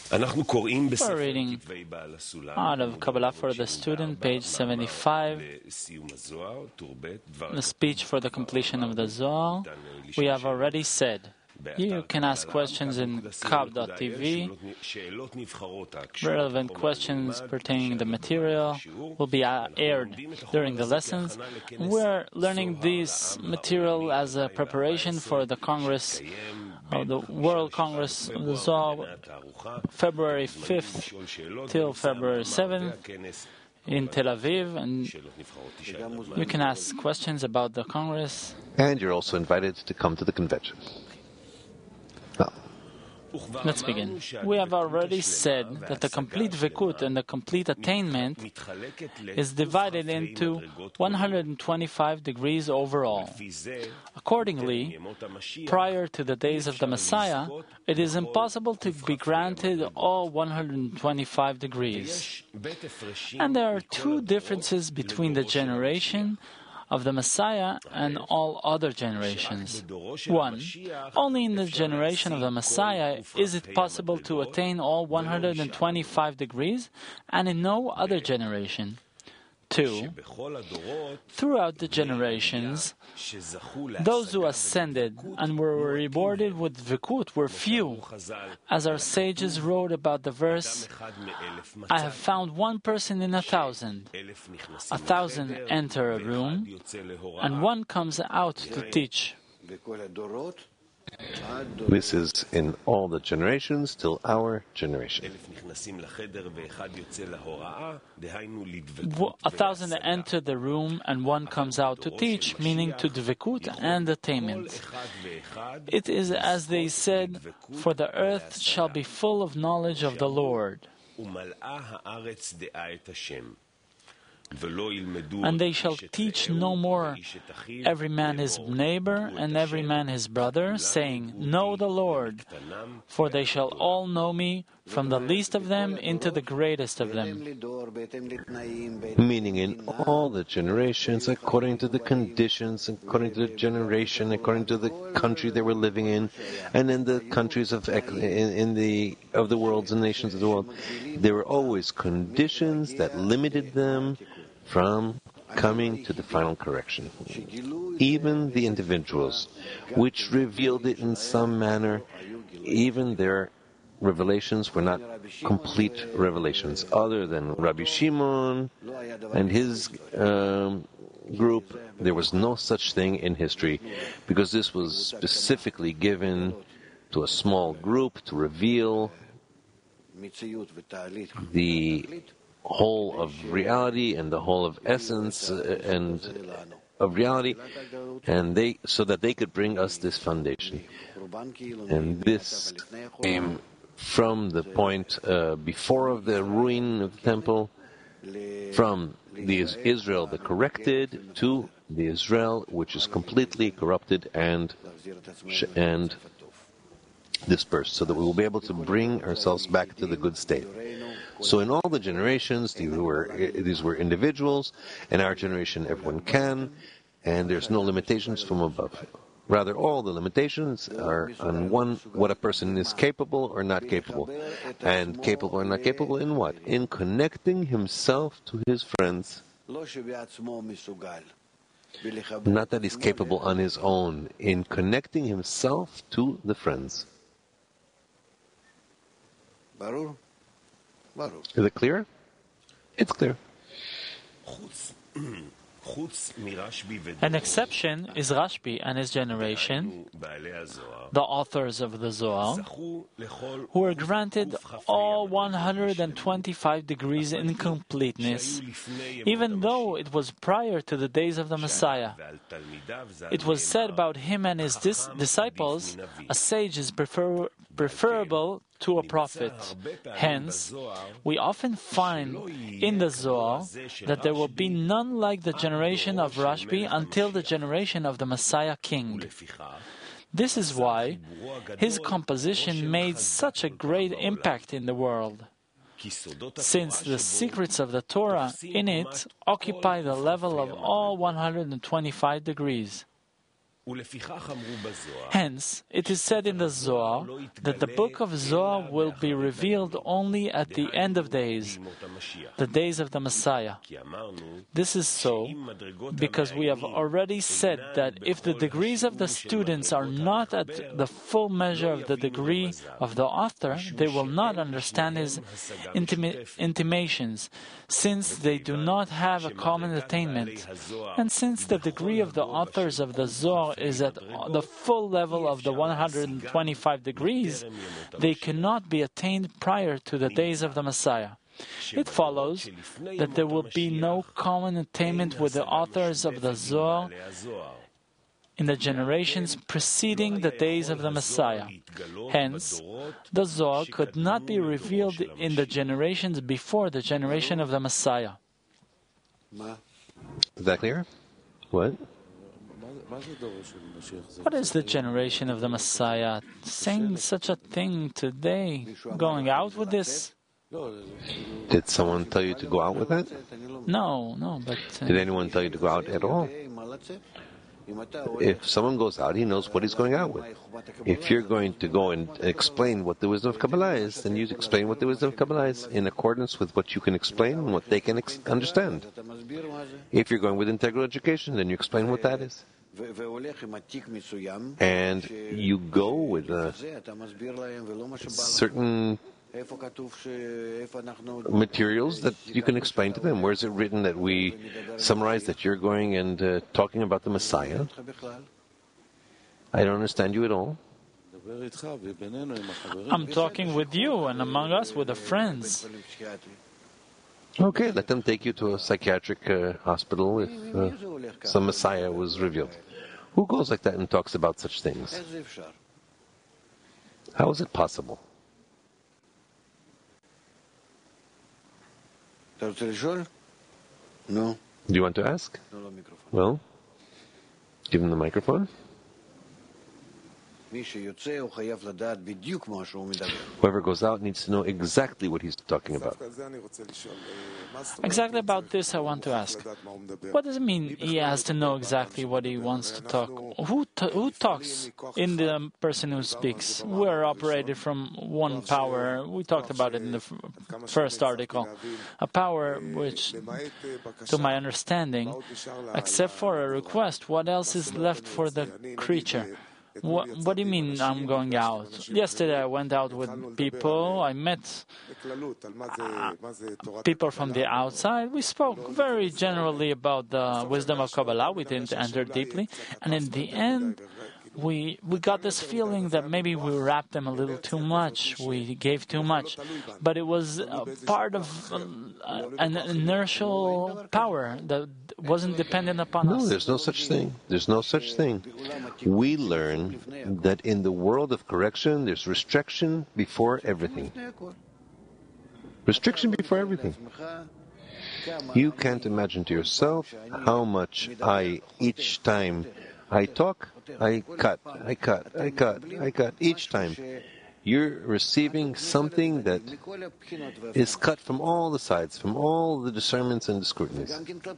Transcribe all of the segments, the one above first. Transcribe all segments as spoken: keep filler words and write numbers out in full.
We're reading out of Kabbalah for the Student, page seventy-five, the speech for the completion of the Zohar. We have already said, you can ask questions in kab dot t v. Relevant questions pertaining to the material will be aired during the lessons. We're learning this material as a preparation for the Congress, uh, the World Congress of the Zohar, February fifth till February seventh in Tel Aviv, and you can ask questions about the Congress. And you're also invited to come to the convention. Let's begin. We have already said that the complete Vikut and the complete attainment is divided into one hundred twenty-five degrees overall. Accordingly, prior to the days of the Messiah, it is impossible to be granted all one hundred twenty-five degrees. And there are two differences between the generation of the Messiah and all other generations. One, only in the generation of the Messiah is it possible to attain all one hundred twenty-five degrees, and in no other generation. Two, throughout the generations, those who ascended and were rewarded with Vikut were few. As our sages wrote about the verse, I have found one person in a thousand. A thousand enter a room, and one comes out to teach. This is in all the generations till our generation. A thousand enter the room and one comes out to teach, meaning to dvekut and attainment. It is as they said, for the earth shall be full of knowledge of the Lord. And they shall teach no more every man his neighbor and every man his brother, saying, Know the Lord, for they shall all know me, from the least of them into the greatest of them. Meaning in all the generations, according to the conditions, according to the generation, according to the country they were living in, and in the countries of in, in the of the worlds and nations of the world, there were always conditions that limited them from coming to the final correction. Even the individuals, which revealed it in some manner, even their revelations were not complete revelations. Other than Rabbi Shimon and his um, group, there was no such thing in history, because this was specifically given to a small group to reveal the whole of reality and the whole of essence uh, and of reality, and they so that they could bring us this foundation. And this came from the point uh, before of the ruin of the temple, from the Israel the corrected to the Israel which is completely corrupted and and dispersed, so that we will be able to bring ourselves back to the good state. So in all the generations, these were, these were individuals, in our generation everyone can, and there's no limitations from above. Rather, all the limitations are on one, what a person is capable or not capable. And capable or not capable in what? In connecting himself to his friends. Not that he's capable on his own, in connecting himself to the friends. Is it clear? It's clear. An exception is Rashbi and his generation, the authors of the Zohar, who were granted all one hundred twenty-five degrees in completeness, even though it was prior to the days of the Messiah. It was said about him and his dis- disciples, a sage is prefer- preferable to a prophet. Hence, we often find in the Zohar that there will be none like the generation of Rashbi until the generation of the Messiah King. This is why his composition made such a great impact in the world, since the secrets of the Torah in it occupy the level of all one hundred twenty-five degrees. Hence, it is said in the Zohar that the book of Zohar will be revealed only at the end of days, the days of the Messiah. This is so because we have already said that if the degrees of the students are not at the full measure of the degree of the author, they will not understand his intima- intimations, since they do not have a common attainment. And since the degree of the authors of the Zohar is at the full level of the one hundred twenty-five degrees, they cannot be attained prior to the days of the Messiah. It follows that there will be no common attainment with the authors of the Zohar in the generations preceding the days of the Messiah. Hence, the Zohar could not be revealed in the generations before the generation of the Messiah. Is that clear? What? What is the generation of the Messiah? Saying such a thing today, going out with this? Did someone tell you to go out with that? No, no, but... Uh, Did anyone tell you to go out at all? If someone goes out, he knows what he's going out with. If you're going to go and explain what the wisdom of Kabbalah is, then you explain what the wisdom of Kabbalah is in accordance with what you can explain and what they can ex- understand. If you're going with integral education, then you explain what that is. And you go with a certain materials that you can explain to them. Where is it written that we summarize that you're going and uh, talking about the Messiah? I don't understand you at all. I'm talking with you and among us with the friends. Okay, let them take you to a psychiatric uh, hospital if uh, some Messiah was revealed. Who goes like that and talks about such things? How is it possible? No. Do you want to ask? Well, give him the microphone. Whoever goes out needs to know exactly what he's talking about. Exactly about this I want to ask. What does it mean he has to know exactly what he wants to talk? Who t- who talks in the person who speaks? We're operated from one power. We talked about it in the f- first article. A power which, to my understanding, except for a request, what else is left for the creature? What, what do you mean I'm going out? Yesterday I went out with people, I met uh, people from the outside. We spoke very generally about the wisdom of Kabbalah. We didn't enter deeply. And in the end, we we got this feeling that maybe we wrapped them a little too much, we gave too much. But it was uh, part of uh, an inertial power that wasn't dependent upon no, us. No, there's no such thing. There's no such thing. We learn that in the world of correction, there's restriction before everything. Restriction before everything. You can't imagine to yourself how much I, each time I talk, I cut, I cut, I cut, I cut. Each time you're receiving something that is cut from all the sides, from all the discernments and the scrutinies.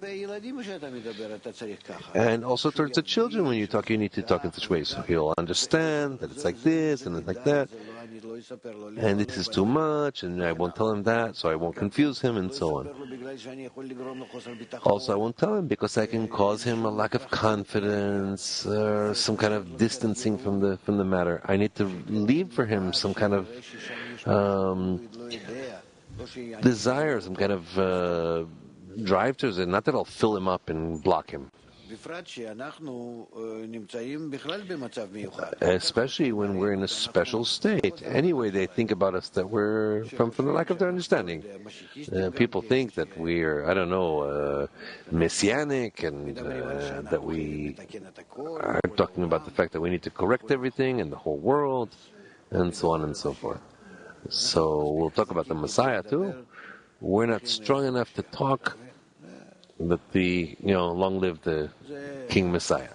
And also towards the children, when you talk, you need to talk in such ways. So he'll understand that it's like this and it's like that. And this is too much, and I won't tell him that, so I won't confuse him, and so on. Also, I won't tell him because I can cause him a lack of confidence, or some kind of distancing from the from the matter. I need to leave for him some kind of um, desire, some kind of uh, drive towards it. Not that I'll fill him up and block him. Especially when we're in a special state. Anyway, they think about us that we're from, from the lack of their understanding. Uh, people think that we're, I don't know, uh, messianic, and uh, that we are talking about the fact that we need to correct everything in the whole world, and so on and so forth. So we'll talk about the Messiah too. We're not strong enough to talk that the, you know, long live the King Messiah.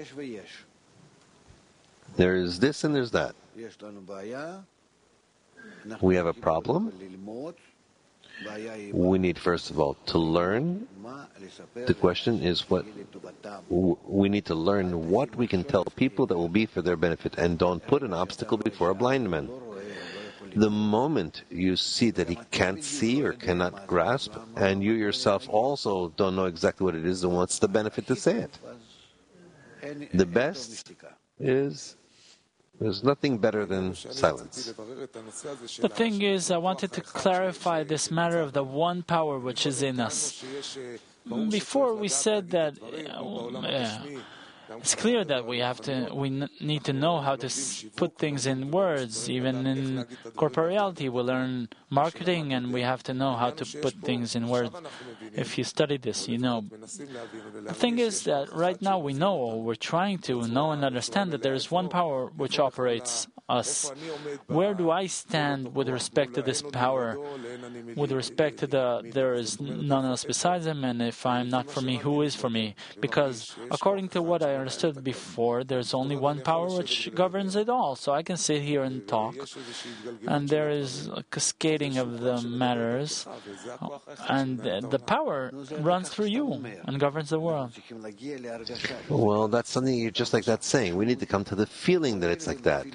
There's this and there's that. We have a problem, We need, first of all, to learn. The question is what we need to learn what we can tell people that will be for their benefit, and don't put an obstacle before a blind man. The moment you see that he can't see or cannot grasp, and you yourself also don't know exactly what it is, then what's the benefit to say it? The best is there's nothing better than silence. The thing is, I wanted to clarify this matter of the one power which is in us. Before we said that uh, it's clear that we have to, we n- need to know how to s- put things in words. Even in corporeality, we learn marketing, and we have to know how to put things in words. If you study this, you know. The thing is that right now we know, or we're trying to know and understand, that there is one power which operates us. Where do I stand with respect to this power? With respect to the, there is none else besides him, and if I'm not for me, who is for me? Because according to what I understood before, there's only one power which governs it all. So I can sit here and talk, and there is a cascading of the matters, and the power runs through you and governs the world. Well, that's something you're just like that saying. We need to come to the feeling that it's like that.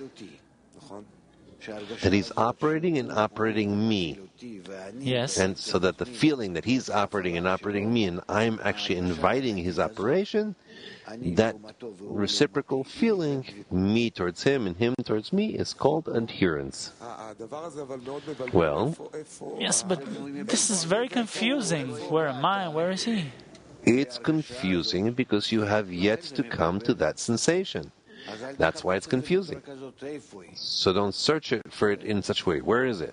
That he's operating and operating me. Yes. And so that the feeling that he's operating and operating me, and I'm actually inviting his operation, that reciprocal feeling, me towards him and him towards me, is called adherence. Well, yes, but this is very confusing. Where am I? Where is he? It's confusing because you have yet to come to that sensation. That's why it's confusing. So don't search it for it in such a way. Where is it?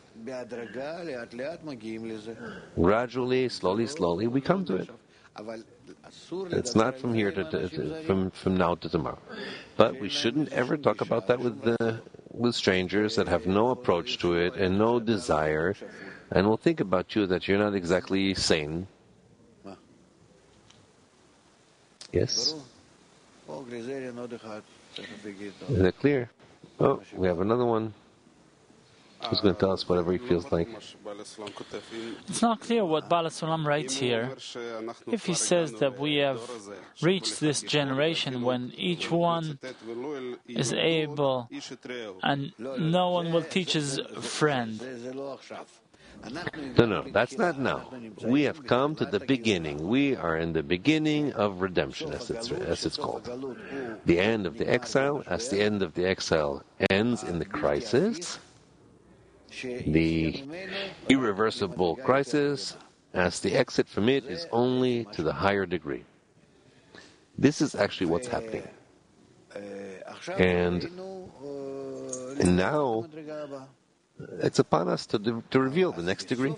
Gradually, slowly, slowly, we come to it. It's not from here to, to, to from from now to tomorrow. But we shouldn't ever talk about that with the with strangers that have no approach to it and no desire, and will think about you that you're not exactly sane. Yes? Is that clear? Oh, we have another one who's going to tell us whatever he feels like. It's not clear what Baal HaSulam writes here. If he says that we have reached this generation when each one is able and no one will teach his friend. No, no, that's not now. We have come to the beginning. We are in the beginning of redemption, as it's, as it's called. The end of the exile, as the end of the exile ends in the crisis, the irreversible crisis, as the exit from it is only to the higher degree. This is actually what's happening. And, and now, it's upon us to, to reveal the next degree.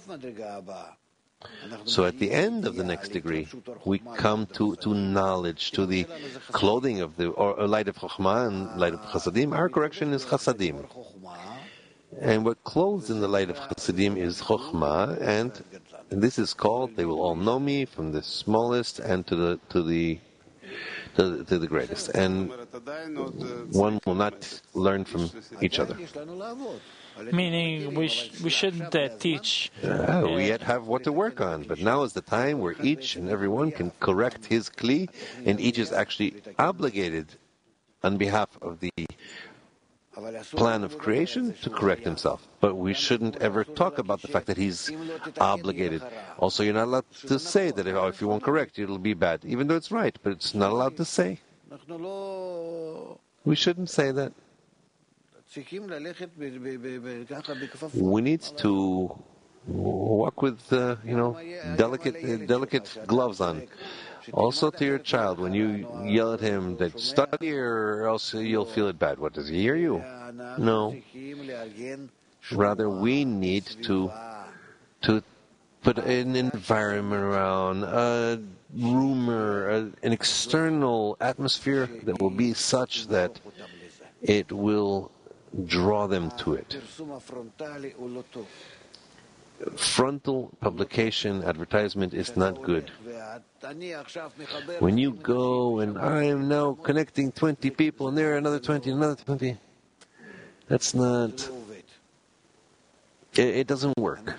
So at the end of the next degree, we come to, to knowledge, to the clothing of the or, or light of Chokhmah and light of Chasadim. Our correction is Chasadim. And what clothes in the light of Chasadim is Chokhmah, and this is called, they will all know me, from the smallest and to the to the to the, to the greatest. And one will not learn from each other. Meaning we sh- we shouldn't uh, teach. Uh, we yet have what to work on, but now is the time where each and every one can correct his kli, and each is actually obligated on behalf of the plan of creation to correct himself. But we shouldn't ever talk about the fact that he's obligated. Also, you're not allowed to say that oh, if you won't correct, it'll be bad, even though it's right, but it's not allowed to say. We shouldn't say that. We need to walk with, uh, you know, delicate, uh, delicate gloves on. Also, to your child, when you yell at him that study or else you'll feel it bad. What, does he hear you? No. Rather, we need to to put an environment around, a rumor, a, an external atmosphere that will be such that it will draw them to it. Frontal publication, advertisement is not good. When you go and I am now connecting twenty people and there are another twenty, another twenty, that's not, it doesn't work.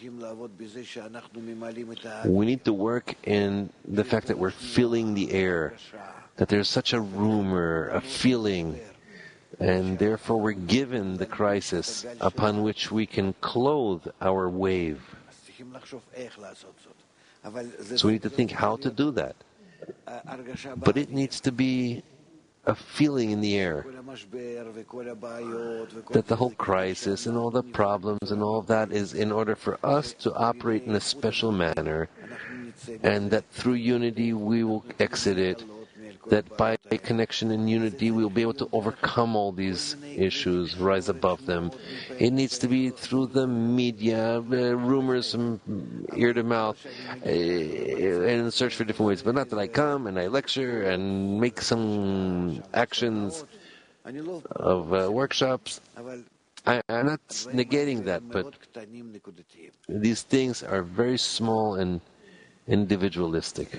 We need to work in the fact that we're filling the air, that there's such a rumor, a feeling, and therefore we're given the crisis upon which we can clothe our wave. So we need to think how to do that. But it needs to be a feeling in the air that the whole crisis and all the problems and all of that is in order for us to operate in a special manner, and that through unity we will exit it, that by connection and unity we will be able to overcome all these issues, rise above them. It needs to be through the media, uh, rumors from ear to mouth, uh, and search for different ways. But not that I come and I lecture and make some actions of uh, workshops. I, I'm not negating that, but these things are very small and individualistic.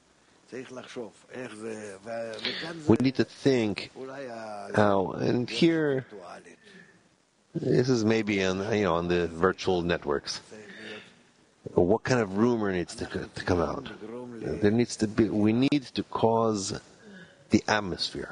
We need to think how, and here, this is maybe on you know on the virtual networks. What kind of rumor needs to, to come out? There needs to be. We need to cause the atmosphere.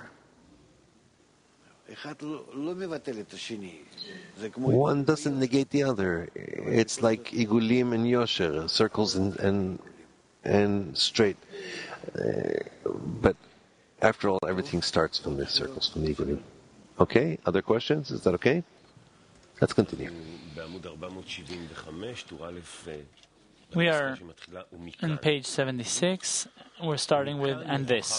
One doesn't negate the other. It's like igulim and yosher, circles and and and straight. Uh, but after all, everything starts from the circles, from the igulim. Okay? Other questions? Is that okay? Let's continue. We are on page seventy-six. We're starting with "and this."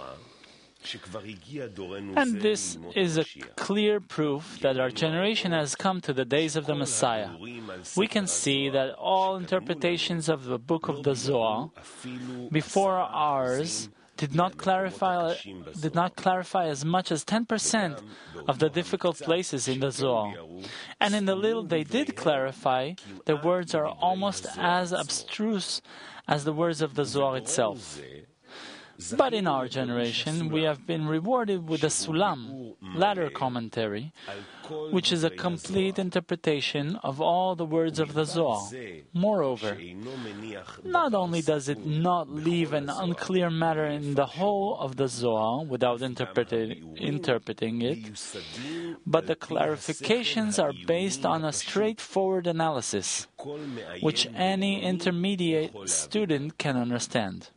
And this is a clear proof that our generation has come to the days of the Messiah. We can see that all interpretations of the book of the Zohar before ours did not clarify did not clarify as much as ten percent of the difficult places in the Zohar. And in the little they did clarify, the words are almost as abstruse as the words of the Zohar itself. But in our generation, we have been rewarded with the Sulam, latter commentary, which is a complete interpretation of all the words of the Zohar. Moreover, not only does it not leave an unclear matter in the whole of the Zohar without interpreting, interpreting it, but the clarifications are based on a straightforward analysis, which any intermediate student can understand.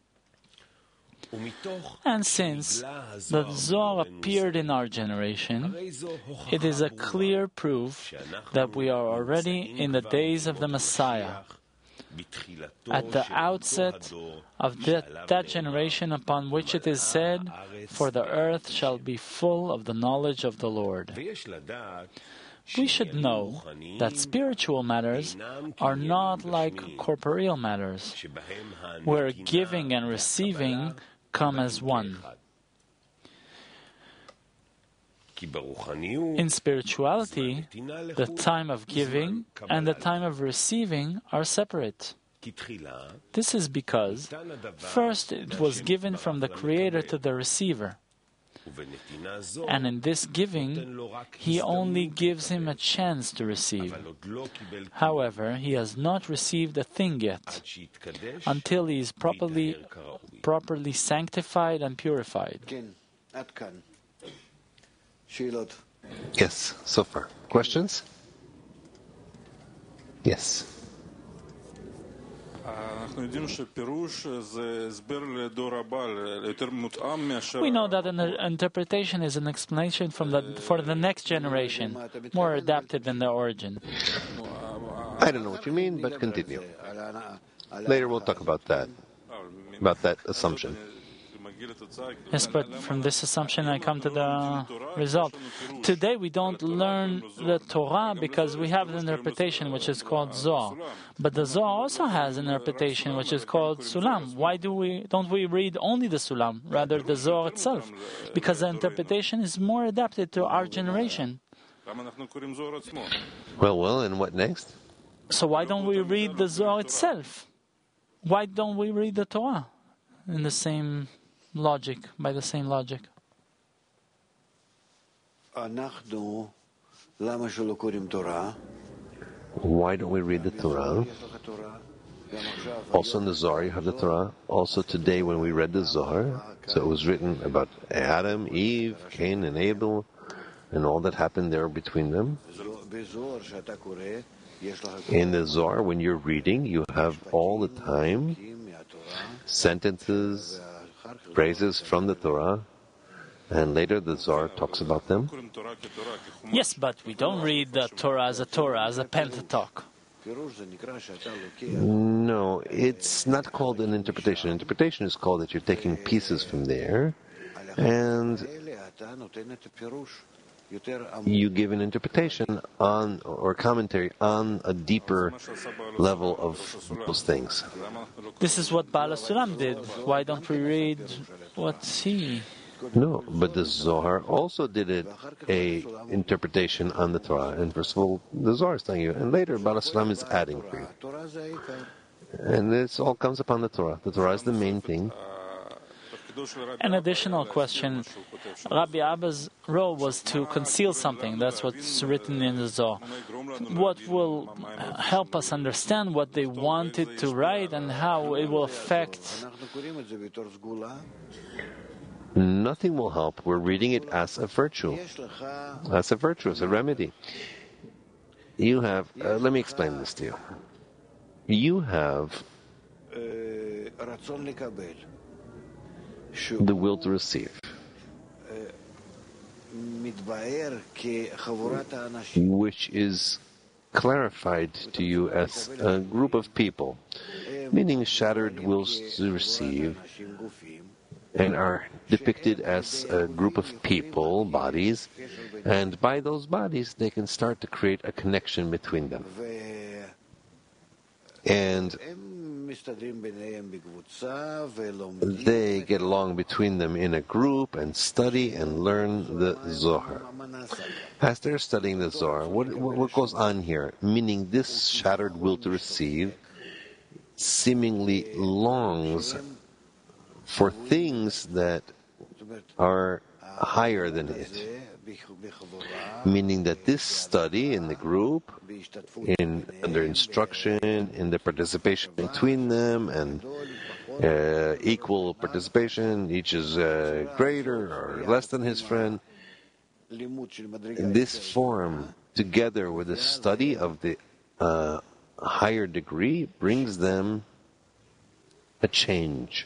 And since the Zohar appeared in our generation, it is a clear proof that we are already in the days of the Messiah, at the outset of that, that generation upon which it is said, "For the earth shall be full of the knowledge of the Lord." We should know that spiritual matters are not like corporeal matters, where giving and receiving come as one. In spirituality, the time of giving and the time of receiving are separate. This is because, first it was given from the Creator to the receiver, and in this giving, He only gives him a chance to receive. However, he has not received a thing yet, until he is properly, properly sanctified and purified. Yes, so far. Questions? Yes. We know that an interpretation is an explanation from the, for the next generation, more adapted than the origin. I don't know what you mean, but continue. Later we'll talk about that, about that assumption. Yes, but from this assumption I come to the result. Today we don't learn the Torah because we have an interpretation which is called Zohar. But the Zohar also has an interpretation which is called Sulam. Why do we don't we read only the Sulam, rather the Zohar itself? Because the interpretation is more adapted to our generation. Well, well, and what next? So why don't we read the Zohar itself? Why don't we read the Torah in the same logic, by the same logic? Why don't we read the Torah? Also in the Zohar you have the Torah. Also today when we read the Zohar, so it was written about Adam, Eve, Cain and Abel, and all that happened there between them. In the Zohar, when you're reading, you have all the time sentences, phrases from the Torah, and later the Zohar talks about them. Yes, but we don't read the Torah as a Torah, as a Pentateuch. No, it's not called an interpretation. Interpretation is called that you're taking pieces from there, and you give an interpretation on, or commentary on, a deeper level of those things. This is what Baal HaSulam did. Why don't we read what he... No, but the Zohar also did it, a interpretation on the Torah. And first of all, the Zohar is telling you, and later Baal HaSulam is adding for you. And this all comes upon the Torah. The Torah is the main thing. An additional question. Rabbi Abba's role was to conceal something. That's what's written in the Zohar. What will help us understand what they wanted to write and how it will affect... Nothing will help. We're reading it as a virtue. As a virtue, as a remedy. You have, uh, let me explain this to you. You have the will to receive, which is clarified to you as a group of people, meaning shattered wills to receive, and are depicted as a group of people, bodies, and by those bodies they can start to create a connection between them. And they get along between them in a group and study and learn the Zohar. As they're studying the Zohar, what, what goes on here? Meaning this shattered will to receive seemingly longs for things that are higher than it. Meaning that this study in the group, in under instruction, in the participation between them, and uh, equal participation, each is uh, greater or less than his friend, this form, together with the study of the uh, higher degree, brings them a change.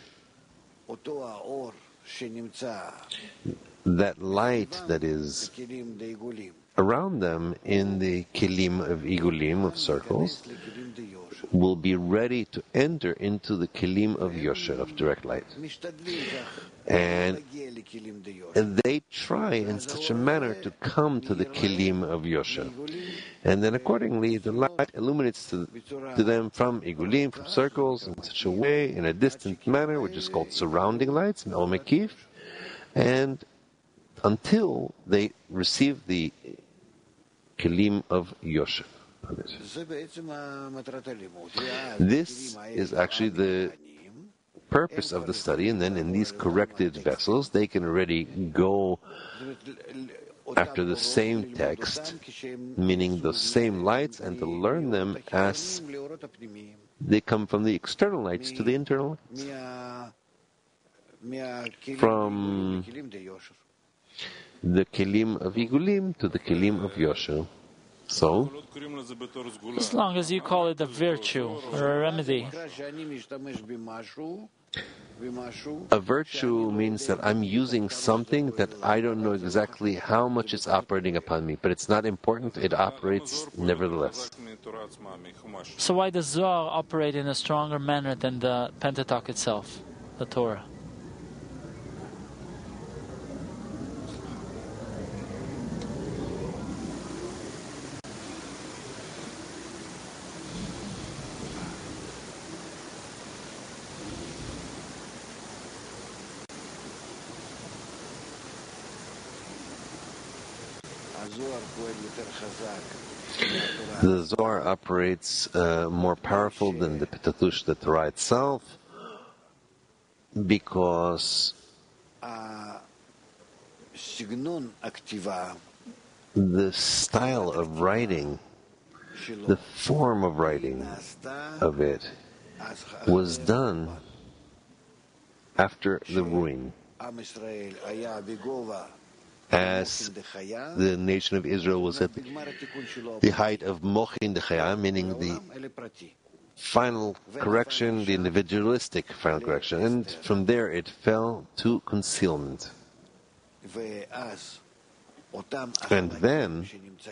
That light that is around them in the kelim of igulim, of circles, will be ready to enter into the kelim of yosher, of direct light. And, and they try in such a manner to come to the kelim of yosher. And then accordingly, the light illuminates to, to them from igulim, from circles, in such a way, in a distant manner, which is called surrounding lights, Mel Mekif, and until they receive the kelim of yosher. This is actually the purpose of the study, and then in these corrected vessels, they can already go after the same text, meaning the same lights, and to learn them as they come from the external lights to the internal lights. From the kelim of igulim to the kelim of yosher. So, as long as you call it a virtue or a remedy. A virtue means that I'm using something that I don't know exactly how much it's operating upon me, but it's not important, it operates nevertheless. So why does Zohar operate in a stronger manner than the Pentateuch itself, the Torah? The Zohar operates uh, more powerful than the Pentateuch, the Torah itself, because the style of writing the form of writing of it was done after the ruin, as the nation of Israel was at the height of Mochin Dechaya, meaning the final correction, the individualistic final correction, and from there it fell to concealment. And then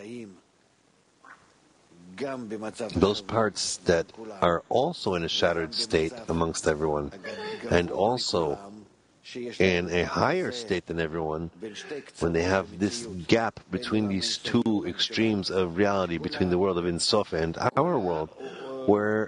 those parts that are also in a shattered state amongst everyone, and also in a higher state than everyone, when they have this gap between these two extremes of reality, between the world of Ein Sof and our world, where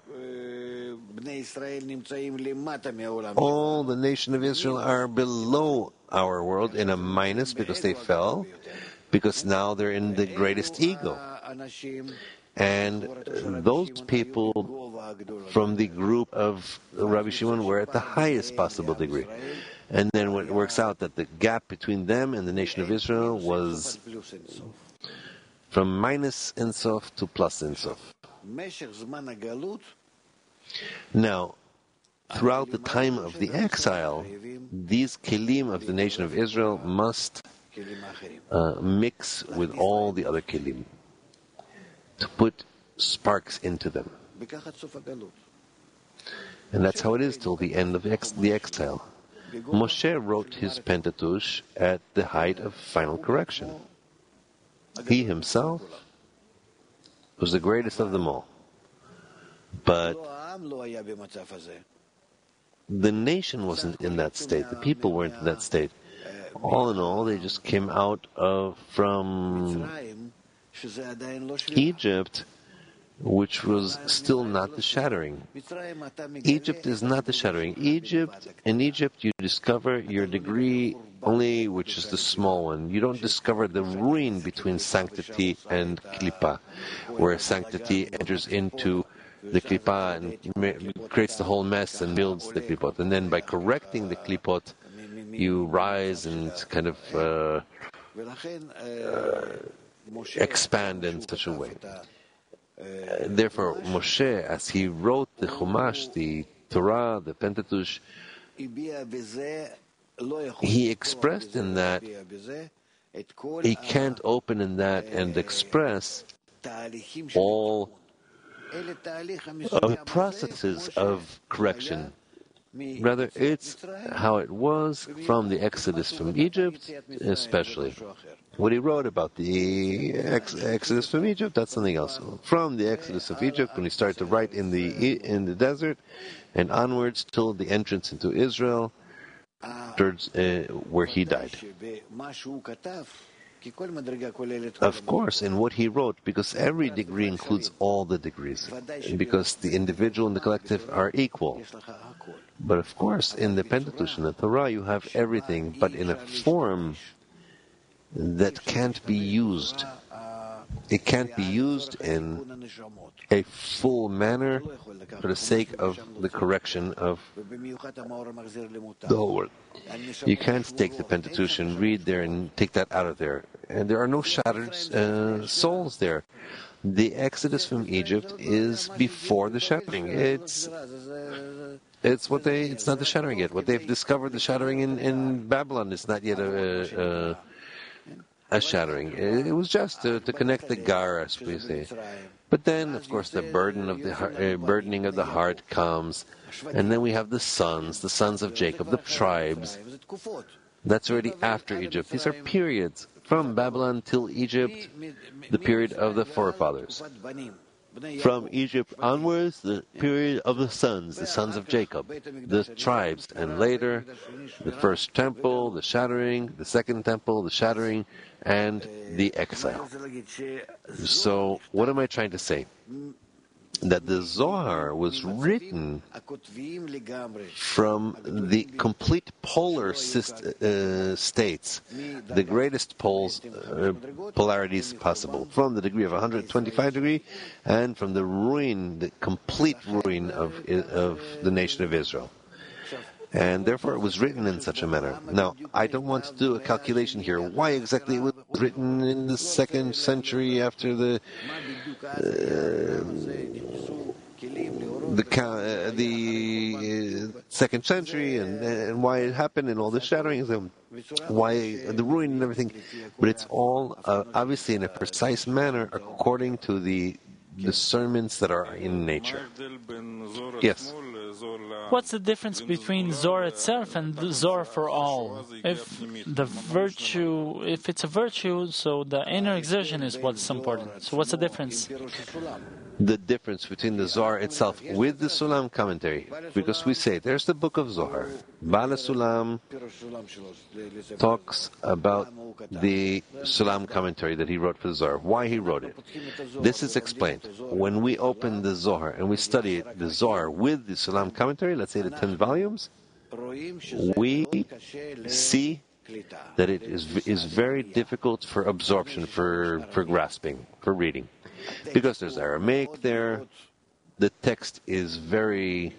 all the nation of Israel are below our world in a minus because they fell, because now they're in the greatest ego. And those people from the group of Rabbi Shimon were at the highest possible degree. And then it works out that the gap between them and the nation of Israel was from minus Ein Sof to plus Ein Sof. Now, throughout the time of the exile, these kelim of the nation of Israel must uh, mix with all the other kelim, to put sparks into them. And that's how it is till the end of ex- the exile. Moshe wrote his Pentateuch at the height of final correction. He himself was the greatest of them all. But the nation wasn't in that state. The people weren't in that state. All in all, they just came out of from Egypt, which was still not the shattering. Egypt is not the shattering. Egypt, in Egypt, you discover your degree only, which is the small one. You don't discover the ruin between sanctity and klipa, where sanctity enters into the klipa and creates the whole mess and builds the klipot. And then by correcting the klipot, you rise and kind of uh, uh, expand in such a way. Uh, therefore, Moshe, as he wrote the Chumash, the Torah, the Pentateuch, he expressed in that, he can't open in that and express all of processes of correction. Rather, it's how it was from the Exodus from Egypt, especially. What he wrote about the ex- Exodus from Egypt, that's something else. From the Exodus of Egypt, when he started to write in the in the desert, and onwards till the entrance into Israel, towards uh, where he died. Of course, in what he wrote, because every degree includes all the degrees, because the individual and the collective are equal. But of course, in the Pentateuch and the Torah, you have everything, but in a form that can't be used. It can't be used in a full manner for the sake of the correction of the whole world. You can't take the Pentateuch and read there and take that out of there. And there are no shattered uh, souls there. The Exodus from Egypt is before the shattering. It's it's what they. It's not the shattering yet. What they've discovered, the shattering in, in Babylon, is not yet a, a, a shattering. It was just to, to connect the gar, as we say. But then, of course, the burden of the uh, burdening of the heart comes, and then we have the sons, the sons of Jacob, the tribes. That's already after Egypt. These are periods from Babylon till Egypt, the period of the forefathers. From Egypt onwards, the period of the sons, the sons of Jacob, the tribes, and later, the first temple, the shattering, the second temple, the shattering, and the exile. So, what am I trying to say? That the Zohar was written from the complete polar syst- uh, states, the greatest poles, uh, polarities possible, from the degree of one hundred twenty-five degree, and from the ruin, the complete ruin of of the nation of Israel. And therefore it was written in such a manner. Now, I don't want to do a calculation here, why exactly it was written in the second century after the uh, the uh, the uh, second century, and, and why it happened, and all the shatterings, and why the ruin and everything. But it's all uh, obviously in a precise manner according to the discernments that are in nature. Yes. What's the difference between Zohar itself and Zohar for all? If the virtue, if it's a virtue, so the inner exertion is what's important. So what's the difference? The difference between the Zohar itself with the Sulam commentary, because we say there's the book of Zohar. Bala Sulam talks about the Sulam commentary that he wrote for the Zohar, why he wrote it. This is explained. When we open the Zohar and we study it, the Zohar with the Sulam commentary, let's say the ten volumes, we see that it is is very difficult for absorption, for, for grasping, for reading. Because there's Aramaic there, the text is very,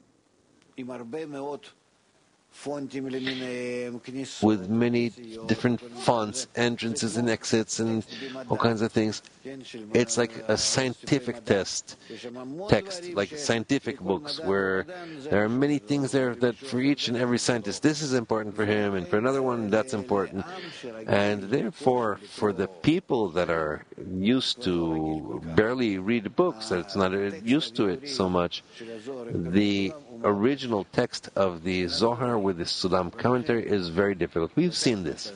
with many different fonts, entrances and exits, and all kinds of things. It's like a scientific test, text, like scientific books, where there are many things there that for each and every scientist, this is important for him, and for another one, that's important. And therefore, for the people that are used to barely read books, that's not used to it so much, the original text of the Zohar with the Sulam commentary is very difficult. We've seen this.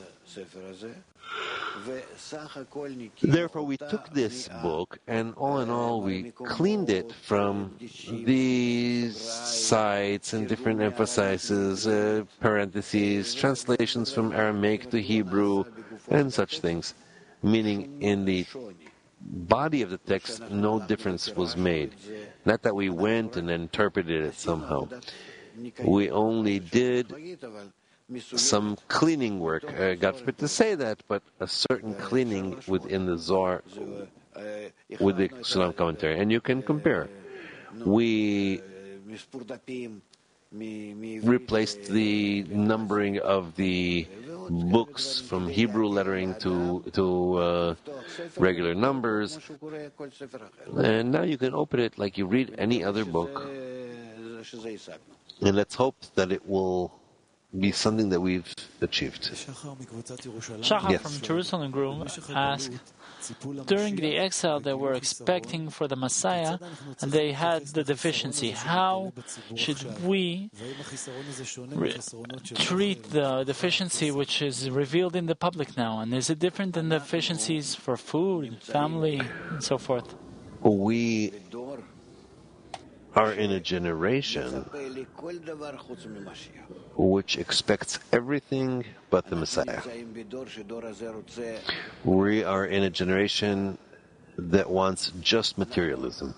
Therefore, we took this book, and all in all, we cleaned it from these sites and different emphasizes, uh, parentheses, translations from Aramaic to Hebrew, and such things. Meaning, in the body of the text, no difference was made. Not that we went and interpreted it somehow. We only did some cleaning work. Uh, God forbid to say that, but a certain cleaning within the Zohar with the Sulam commentary. And you can compare. We replaced the numbering of the books from Hebrew lettering to to uh, regular numbers, and now you can open it like you read any other book, and let's hope that it will be something that we've achieved. Shachar Yes. from Jerusalem Group asked, during the exile they were expecting for the Messiah and they had the deficiency. How should we re- treat the deficiency which is revealed in the public now? And is it different than the deficiencies for food, family, and so forth? We are in a generation which expects everything but the Messiah. We are in a generation that wants just materialism.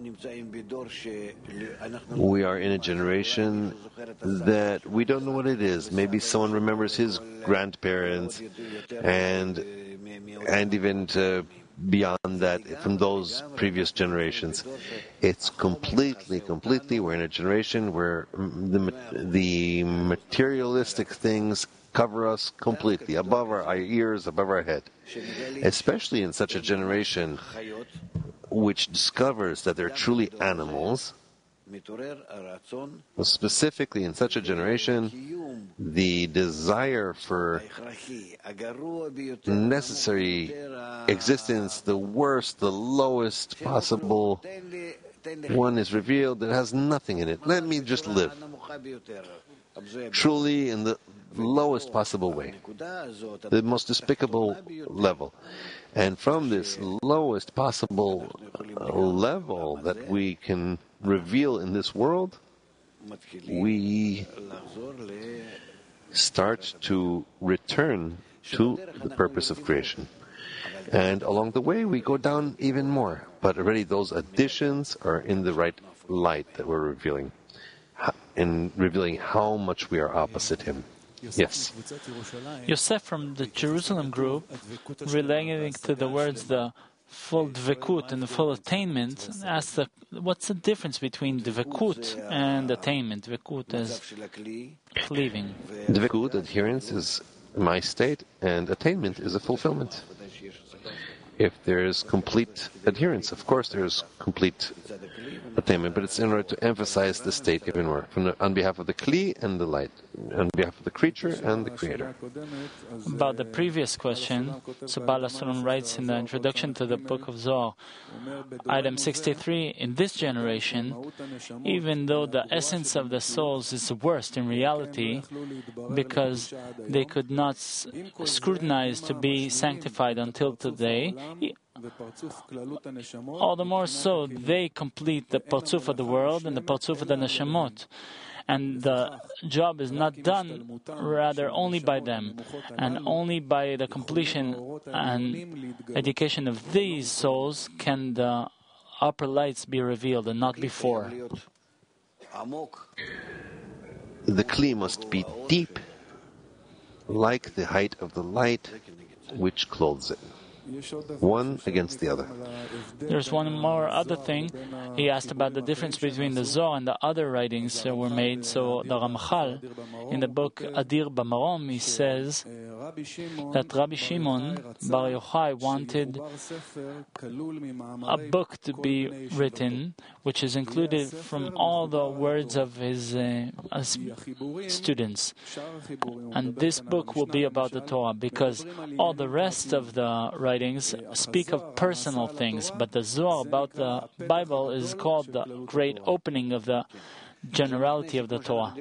We are in a generation that we don't know what it is. Maybe someone remembers his grandparents and and even to beyond that, from those previous generations. It's completely, completely, we're in a generation where the, the materialistic things cover us completely, above our ears, above our head. Especially in such a generation which discovers that they're truly animals. Specifically in such a generation, the desire for necessary existence, the worst, the lowest possible one is revealed that has nothing in it. Let me just live. Truly in the lowest possible way, the most despicable level. And from this lowest possible level that we can reveal in this world, we start to return to the purpose of creation. And along the way, we go down even more. But already those additions are in the right light that we're revealing, in revealing how much we are opposite Him. Yes. Yosef from the Jerusalem group, relating to the words the full dvekut and the full attainment, asked the, what's the difference between dvekut and attainment? Dvekut is cleaving. Dvekut, adherence, is my state, and attainment is a fulfillment. If there is complete adherence, of course there is complete attainment, but it's in order to emphasize the state even more, from the, on behalf of the Kli and the light, on behalf of the creature and the creator. About the previous question, so Baal HaSulam writes in the introduction to the book of Zohar, item sixty-three, in this generation, even though the essence of the souls is worst in reality, because they could not s- scrutinize to be sanctified until today, all the more so, they complete the Parzuf of the world and the Parzuf of the Neshamot. And the job is not done, rather only by them. And only by the completion and education of these souls can the upper lights be revealed, and not before. The Kli must be deep, like the height of the light which clothes it. One against the other. There's one more other thing. He asked about the difference between the Zohar and the other writings that were made. So the Ramchal, in the book Adir Bamarom, he says that Rabbi Shimon Bar Yochai wanted a book to be written, which is included from all the words of his uh, students. And this book will be about the Torah, because all the rest of the writings speak of personal things, but the Zohar about the Bible is called the great opening of the generality of the Torah.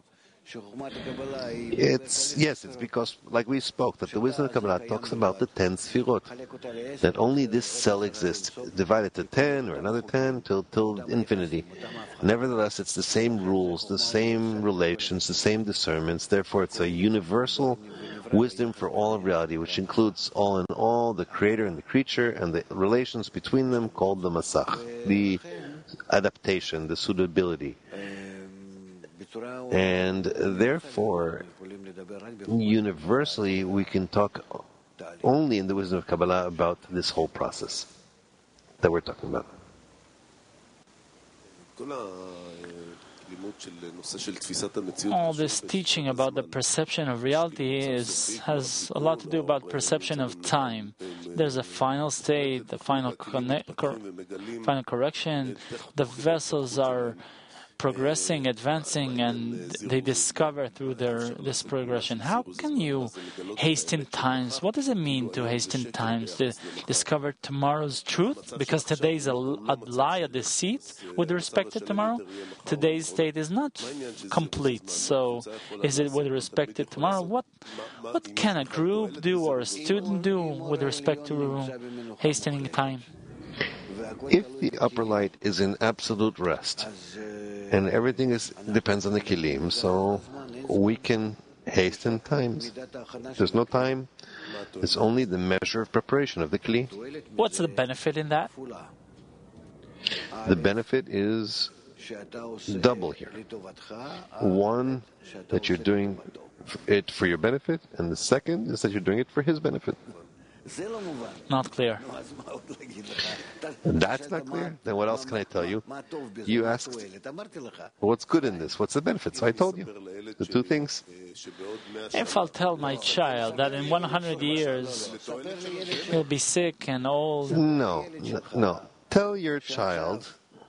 It's yes, it's because, like we spoke, that the wisdom of Kabbalah talks about the ten sfirot, that only this cell exists, divided to ten or another ten till till infinity. Nevertheless, it's the same rules, the same relations, the same discernments. Therefore, it's a universal wisdom for all of reality, which includes all in all, the creator and the creature, and the relations between them, called the masach, the adaptation, the suitability. And therefore, universally, we can talk only in the wisdom of Kabbalah about this whole process that we're talking about. All this teaching about the perception of reality is has a lot to do about perception of time. There's a final state, the final connect, cor, final correction. The vessels are progressing, advancing, and they discover through their this progression. How can you hasten times? What does it mean to hasten times? To discover tomorrow's truth? Because today's a, a lie, a deceit with respect to tomorrow? Today's state is not complete. So is it with respect to tomorrow? What, what can a group do or a student do with respect to hastening time? If the upper light is in absolute rest, and everything is depends on the kilim, so we can hasten times. There's no time. It's only the measure of preparation of the kli. What's the benefit in that? The benefit is double here. One, that you're doing it for your benefit, and the second is that you're doing it for his benefit. Not clear. That's not clear? Then what else can I tell you? You asked, what's good in this? What's the benefit? So I told you. The two things. If I'll tell my child that in one hundred years he'll be sick and old. No, no, no. Tell your child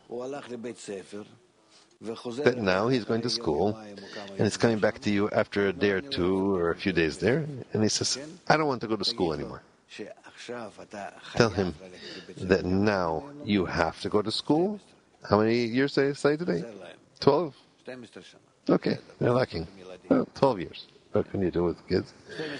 that now he's going to school and he's coming back to you after a day or two or a few days there, and he says, I don't want to go to school anymore. Tell him that now you have to go to school. How many years did I say today? Twelve? Okay, they're lacking. Well, twelve years. What can you do with kids?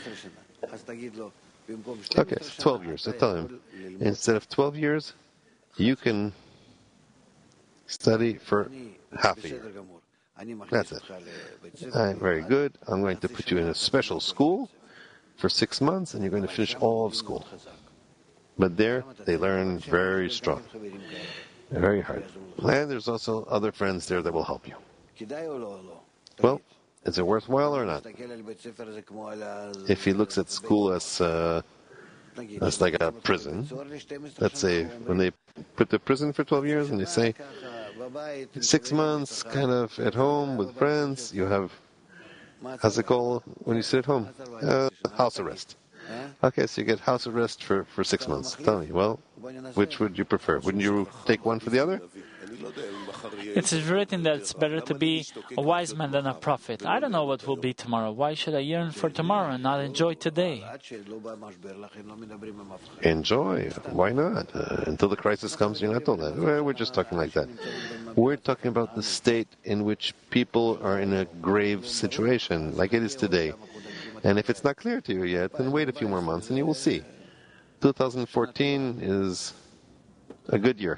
Okay, so twelve years. So tell him, instead of twelve years, you can study for half a year. That's it. Right, very good. I'm going to put you in a special school for six months, and you're going to finish all of school. But there, they learn very strong, very hard. And there's also other friends there that will help you. Well, is it worthwhile or not? If he looks at school as uh, as like a prison, let's say when they put the prison for twelve years and they say six months kind of at home with friends, you have How's it go when you sit at home? Uh, house arrest. Okay, so you get house arrest for, for six months. Tell me, well, which would you prefer? Wouldn't you take one for the other? It is written that it's better to be a wise man than a prophet. I don't know what will be tomorrow. Why should I yearn for tomorrow and not enjoy today? Enjoy. Why not? Uh, until the crisis comes, you're not told that. Well, we're just talking like that. We're talking about the state in which people are in a grave situation, like it is today. And if it's not clear to you yet, then wait a few more months and you will see. two thousand fourteen is a good year.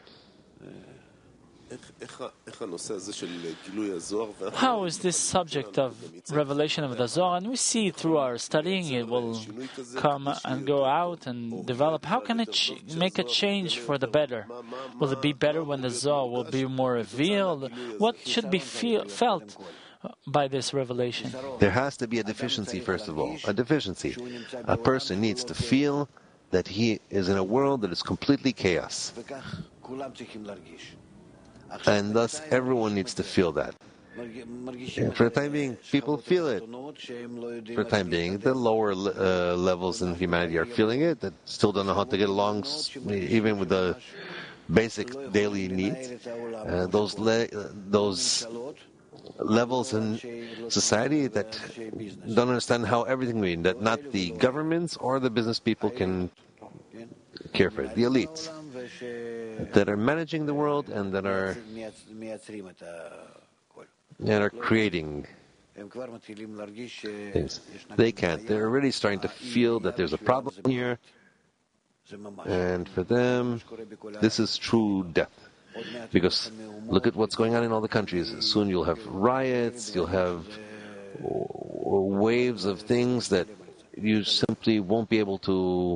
How is this subject of revelation of the Zohar? And we see through our studying, it will come and go out and develop. How can it ch- make a change for the better? Will it be better when the Zohar will be more revealed? What should be feel, felt by this revelation? There has to be a deficiency, first of all. A deficiency. A person needs to feel that he is in a world that is completely chaos. And thus, everyone needs to feel that. And for the time being, people feel it. For the time being, the lower uh, levels in humanity are feeling it, that still don't know how to get along, even with the basic daily needs. Uh, those le- those levels in society that don't understand how everything means, that not the governments or the business people can care for it. The elites that are managing the world and that are that are creating things. They can't. They're already starting to feel that there's a problem here, and for them, this is true death. Because look at what's going on in all the countries. Soon you'll have riots, you'll have waves of things that you simply won't be able to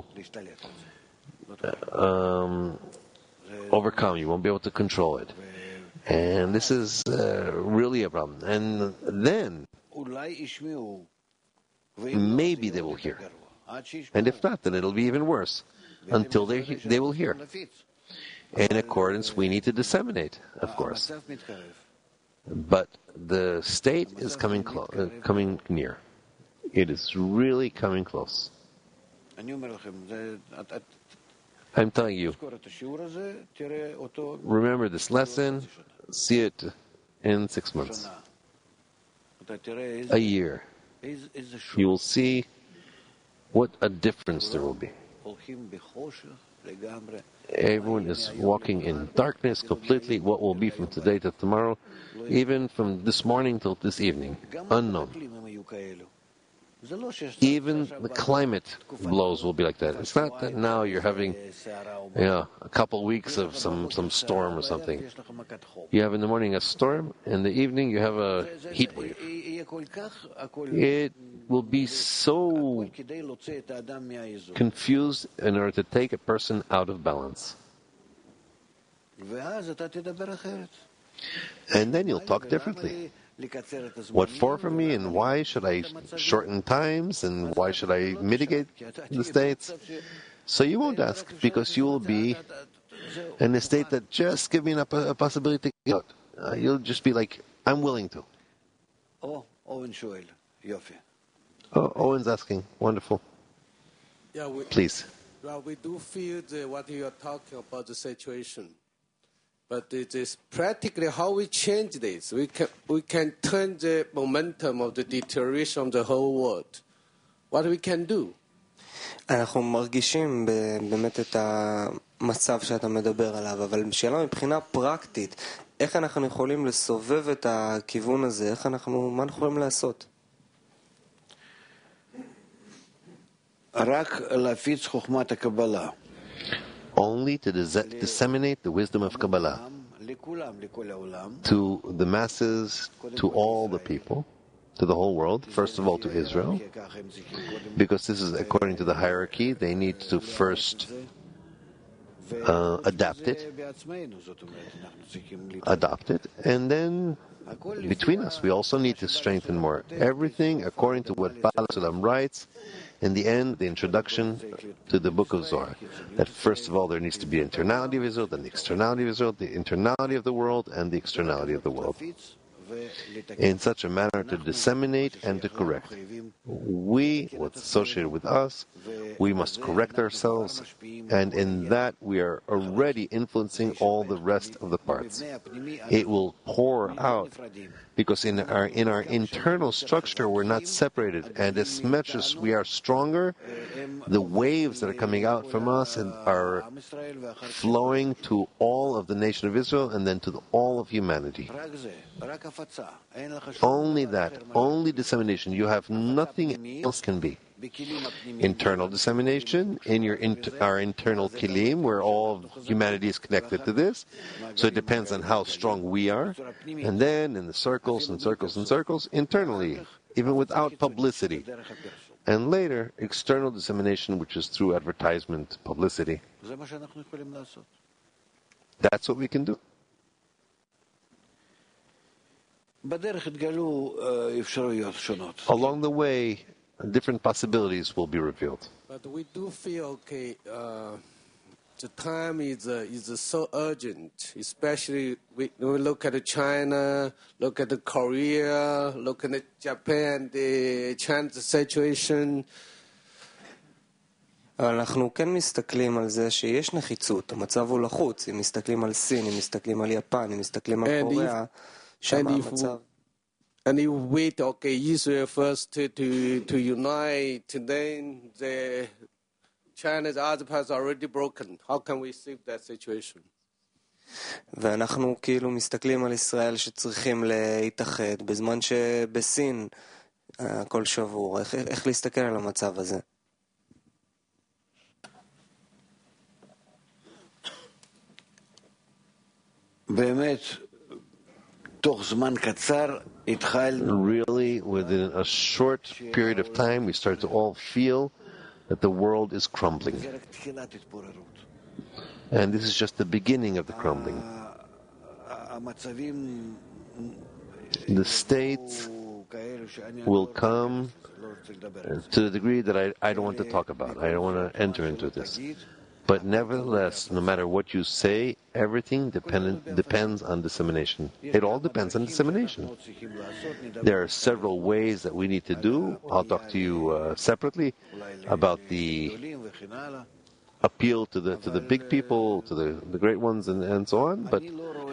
um, overcome. You won't be able to control it. And this is uh, really a problem. And then, maybe they will hear. And if not, then it'll be even worse. Until they they will hear. In accordance, we need to disseminate, of course. But the state is coming close, uh, coming near. It is really coming close. I'm telling you, remember this lesson, see it in six months, a year. You will see what a difference there will be. Everyone is walking in darkness completely. What will be from today to tomorrow, even from this morning till this evening, unknown. Even the climate blows will be like that. It's not that now you're having, you know, a couple weeks of some, some storm or something. You have in the morning a storm, in the evening you have a heat wave. It will be so confused in order to take a person out of balance. And then you'll talk differently. What for for me, and why should I shorten times, and why should I mitigate the states? So you won't ask, because you will be in a state that just give me a, a possibility to get out. Uh, you'll just be like, I'm willing to. Oh, Owen Shoel, Yofi. Oh, Owen's asking. Wonderful. Yeah, we, Please. Well, we do feel the, what you are talking about, the situation. But it is practically how we change this. We can, we can turn the momentum of the deterioration of the whole world. What we can do? אנחנו מרגישים באמת את המצב שאתה מדבר עליו, אבל שאלה מבחינה פרקטית, איך אנחנו יכולים לסובב את הכיוון הזה? איך אנחנו, מה אנחנו יכולים לעשות? רק להפיץ חוכמת הקבלה. Only to dis- disseminate the wisdom of Kabbalah to the masses, to all the people, to the whole world, first of all to Israel, because this is according to the hierarchy. They need to first uh, adapt it, adopt it, and then between us we also need to strengthen more. Everything according to what Baal Sulam writes in the end, the introduction to the book of Zohar, that first of all there needs to be internality of Israel, then the externality of Israel, the internality of the world, and the externality of the world. in such a manner to disseminate and to correct. We, what's associated with us, we must correct ourselves, and in that we are already influencing all the rest of the parts. It will pour out, because in our in our internal structure we're not separated, and as much as we are stronger, the waves that are coming out from us and are flowing to all of the nation of Israel and then to the, all of humanity. Only that, only dissemination. You have nothing else can be. Internal dissemination in your int- our internal kilim, where all of humanity is connected to this. So it depends on how strong we are. And then in the circles and circles and circles, internally, even without publicity. And later, external dissemination, which is through advertisement, publicity. That's what we can do. Along the way, different possibilities will be revealed. But we do feel, okay, uh, the time is uh, is so urgent, especially we, when we look at China, look at Korea, look at Japan, the China situation. אנחנו כן מסתכלים על זה שיש נחיצות, המצב הוא לחוץ, אם מסתכלים על סין, אם מסתכלים על יפן, אם מסתכלים על קוריאה, שם המצב. And you wait, okay, Israel first to, to, to unite, then the China's other parts are already broken. How can we save that situation? ואנחנו כאילו מסתכלים על ישראל שצריכים להתאחד, בזמן שבסין הכל שבור. איך, איך להסתכל על המצב הזה? באמת, תוך זמן קצר, Really, within a short period of time, we start to all feel that the world is crumbling. And this is just the beginning of the crumbling. The states will come to the degree that I, I don't want to talk about. I don't want to enter into this. But nevertheless, no matter what you say, everything dependent, depends on dissemination. It all depends on dissemination. There are several ways that we need to do. I'll talk to you uh, separately about the appeal to the to the big people, to the, the great ones, and, and so on. But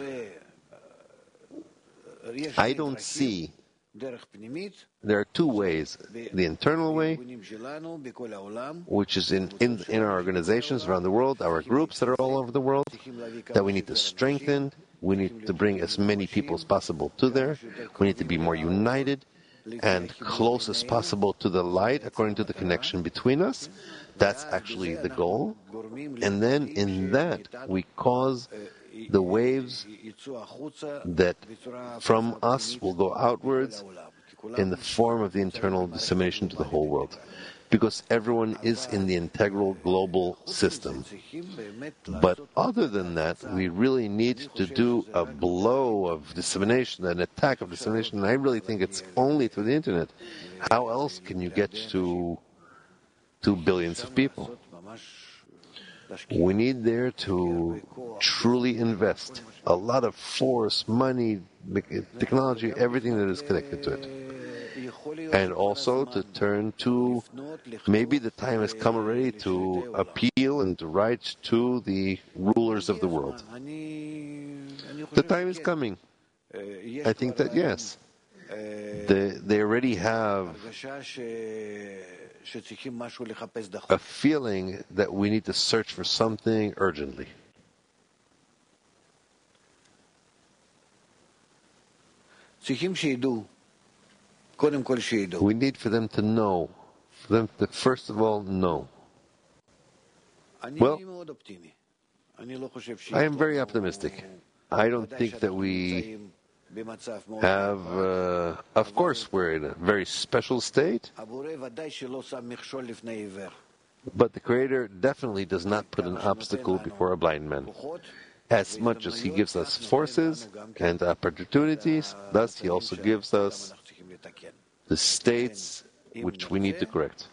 I don't see. There are two ways. The internal way, which is in, in, in our organizations around the world, our groups that are all over the world, that we need to strengthen. We need to bring as many people as possible to there. We need to be more united and close as possible to the light according to the connection between us. That's actually the goal. And then in that, we cause the waves that from us will go outwards in the form of the internal dissemination to the whole world. Because everyone is in the integral global system. But other than that, we really need to do a blow of dissemination, an attack of dissemination, and I really think it's only through the internet. How else can you get to, to billions of people? We need there to truly invest a lot of force, money, technology, everything that is connected to it. And also to turn to, maybe the time has come already to appeal and to write to the rulers of the world. The time is coming. I think that yes. They, they already have a feeling that we need to search for something urgently. We need for them to know, for them to first of all know. Well, I am very optimistic. I don't think that we have, uh, of course, we're in a very special state, but the Creator definitely does not put an obstacle before a blind man. As much as He gives us forces and opportunities, thus He also gives us the states which we need to correct.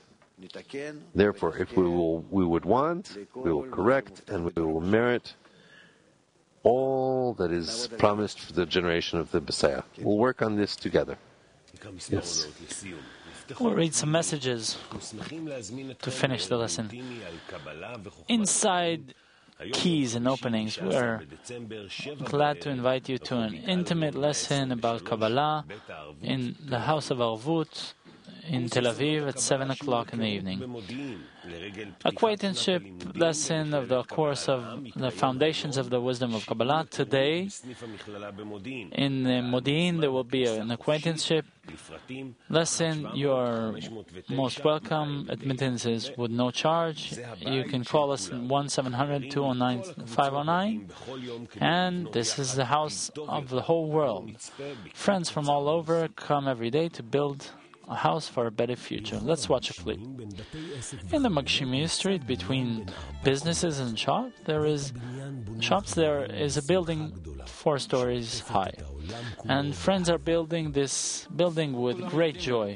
Therefore, if we will, we would want, we will correct, and we will merit all that is promised for the generation of the Messiah. We'll work on this together. Yes. We'll read some messages to finish the lesson. Inside Keys and Openings, we are glad to invite you to an intimate lesson about Kabbalah in the House of Arvut in Tel Aviv at seven o'clock in the evening. Acquaintanceship lesson of the course of the Foundations of the Wisdom of Kabbalah. Today, in Modi'in, there will be an acquaintanceship lesson. You are most welcome. Admittance is with no charge. You can call us at one seven hundred, two oh nine, five oh nine. And this is the house of the whole world. Friends from all over come every day to build a house for a better future. Let's watch a clip. In the Magshimi Street, between businesses and shops, there is shops. There is a building four stories high, and friends are building this building with great joy.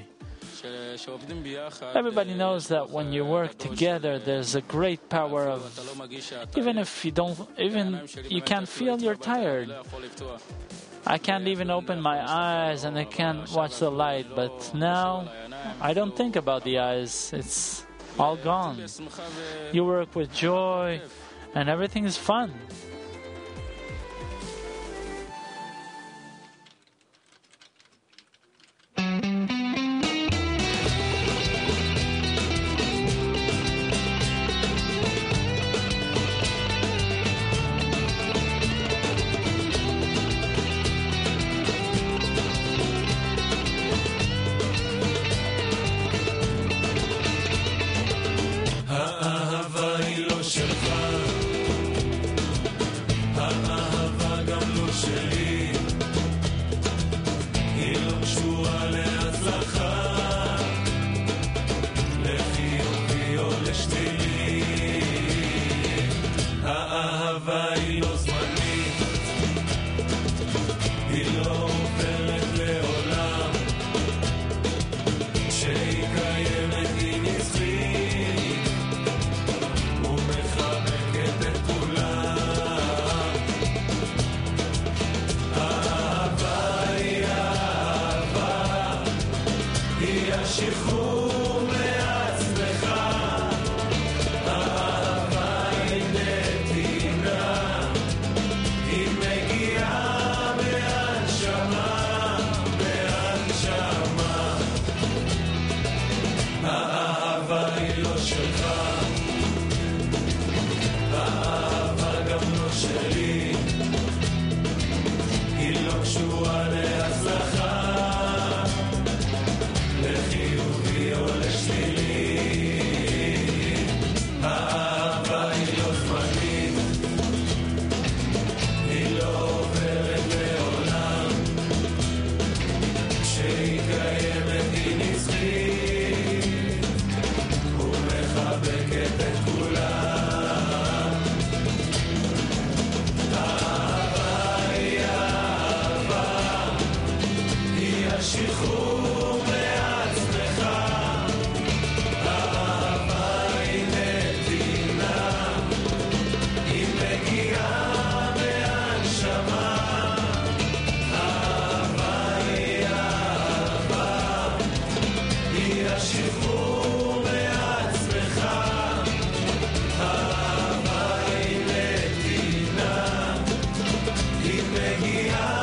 Everybody knows that when you work together, there's a great power of, even if you don't, even you can't feel you're tired. I can't even open my eyes and I can't watch the light, but now I don't think about the eyes. It's all gone. You work with joy and everything is fun. Yeah.